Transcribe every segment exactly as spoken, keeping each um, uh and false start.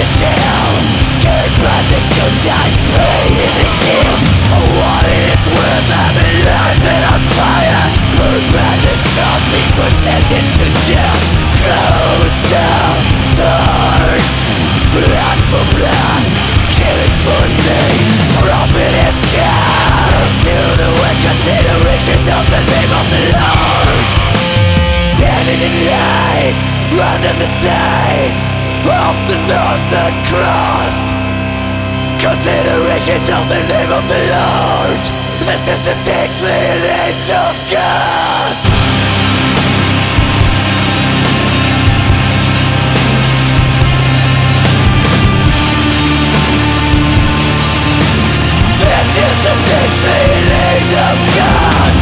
the jail, scared by the good times. Pain is a gift for what it's worth. I'm alive and on fire. Burn by the sun before sentenced to death. Crowds of thorns, blood for blood, killing for name. Profit is scarce. Still the way considerations of the name of the Lord. Standing in line under the sign of the Northern Cross. Considerations of the name of the Lord. This is the six million names of God. This is the six million names of God.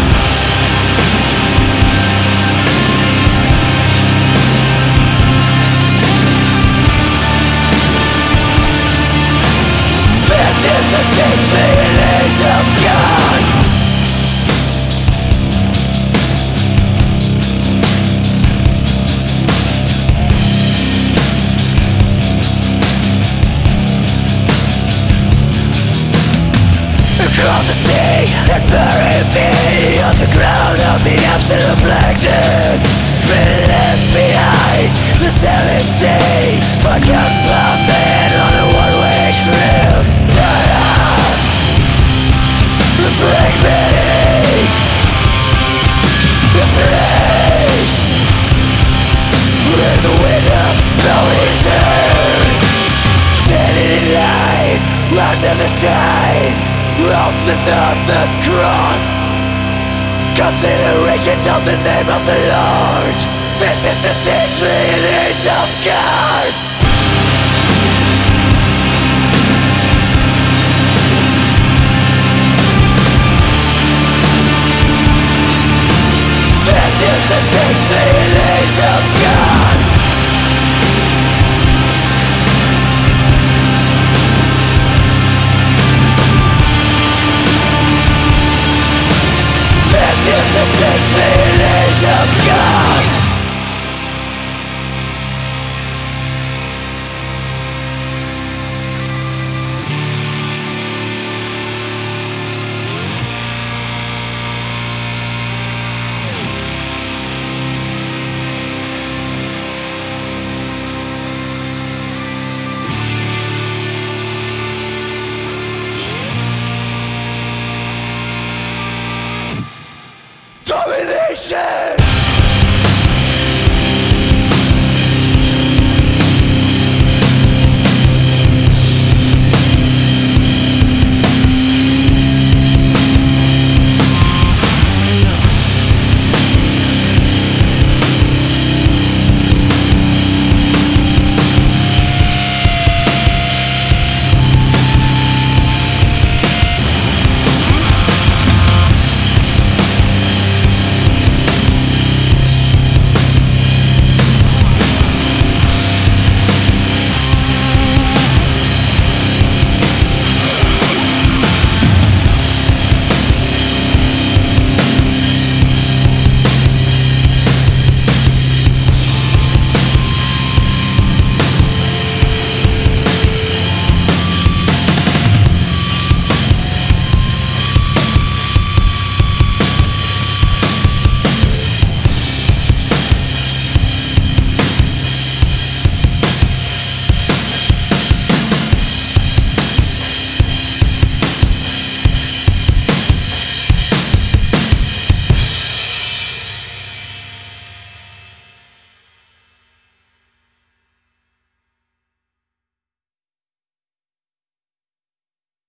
The six million names of God. Across the sea and bury me on the ground of the absolute blackness. Been left behind the seven seas, forgotten by men on a one-way trip. Fragmenting the flesh with the wind of no return. Standing in line under the sign of the Northern Cross. Considerations of the name of the Lord. This is the six million names of God.